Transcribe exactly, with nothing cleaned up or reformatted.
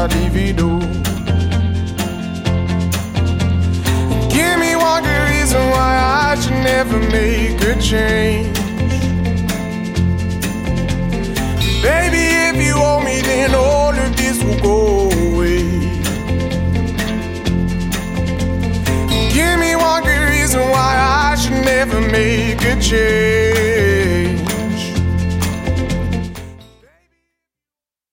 divido. Give me one good reason why I should never make a change. Baby, if you owe me, then all of this will go away. Give me one good reason why I should never make a change.